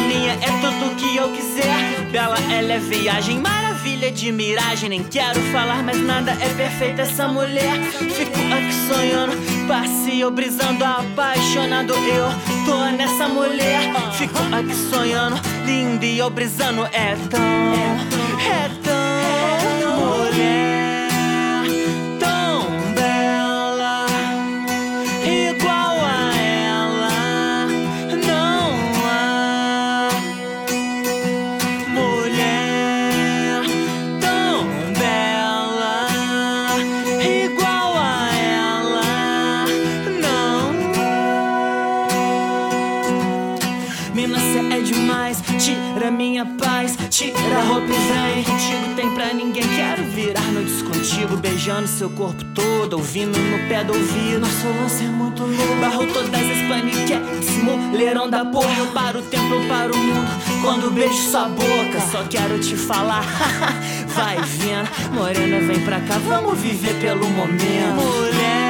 minha, é tudo que eu quiser. Bela, ela é viagem, maravilha de miragem. Nem quero falar mais nada, é perfeita essa mulher. Fico aqui sonhando, passeio brisando, apaixonado. Eu tô nessa mulher. Fico aqui sonhando, linda e eu brisando. É tão mulher, tão bela, igual a ela não há. Mulher tão bela, igual a ela não há. Mina, cê é demais, tira minha paz, tira a roupa e vem. Contigo tem pra ninguém, quero virar noites contigo, beijando seu corpo todo, ouvindo no pé do ouvido. Nosso lance é muito louco, barro todas as paniquetes, mulherão da porra. Eu paro o tempo, eu paro o mundo quando beijo sua boca. Só quero te falar, vai vendo, morena, vem pra cá, vamos viver pelo momento. Mulher